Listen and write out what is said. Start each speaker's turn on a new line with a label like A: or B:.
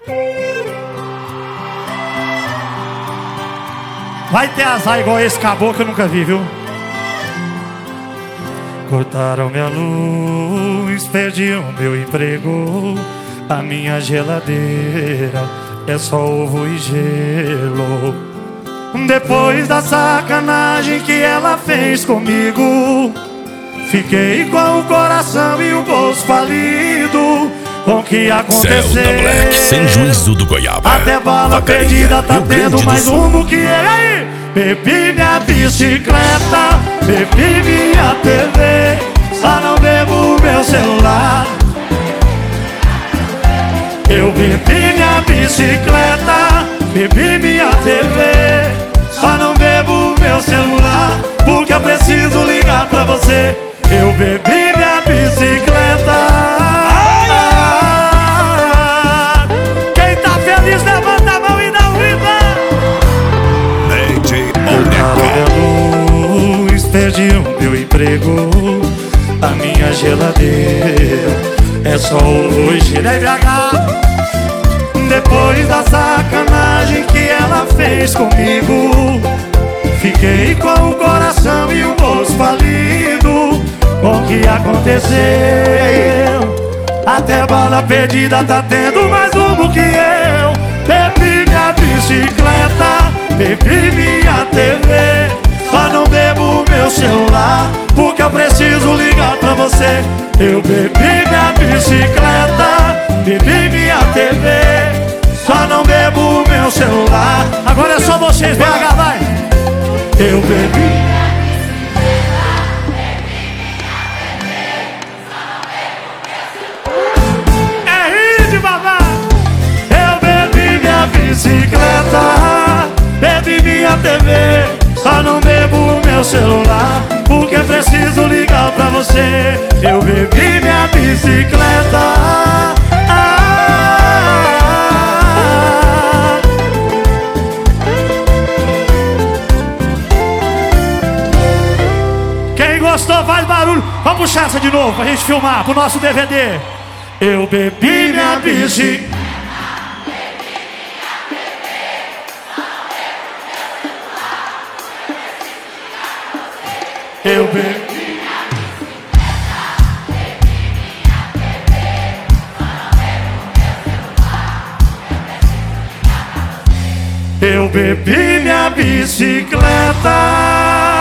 A: Vai ter azar igual esse caboclo que eu nunca vi, viu? Cortaram minha luz, perdi o meu emprego. A minha geladeira é só ovo e gelo. Depois da sacanagem que ela fez comigo, fiquei com o coração e o bolso falido. Com o que aconteceu?
B: Céu da Black, sem juízo do Goiaba.
A: Até bala perdida tá tendo mais um que é aí. Bebi minha bicicleta, bebi minha TV, só não bebo meu celular. Eu bebi minha bicicleta, bebi minha TV, só não bebo meu celular, porque eu preciso ligar pra você. Eu bebi minha bicicleta. Quem tá feliz levanta a mão e dá um grito. Cortaram minha luz, perdi o meu emprego. A minha geladeira é só hoje, né, BH? Depois da sacanagem que ela fez comigo, fiquei com o coração e o bolso falido. Com o que aconteceu? Até bala perdida tá tendo mais um que eu. Bebi minha bicicleta, bebi minha TV, só não bebo meu celular, porque eu preciso ligar pra você. Eu bebi minha bicicleta, bebi minha TV, só não bebo meu celular. Agora é só vocês, BH, vai! Eu bebi. Bicicleta, bebi minha TV, só não bebo meu celular, porque preciso ligar pra você. Eu bebi minha bicicleta. Quem gostou faz barulho. Vamos puxar essa de novo pra gente filmar pro nosso DVD. Eu bebi minha bicicleta. Eu bebi. Eu bebi minha bicicleta.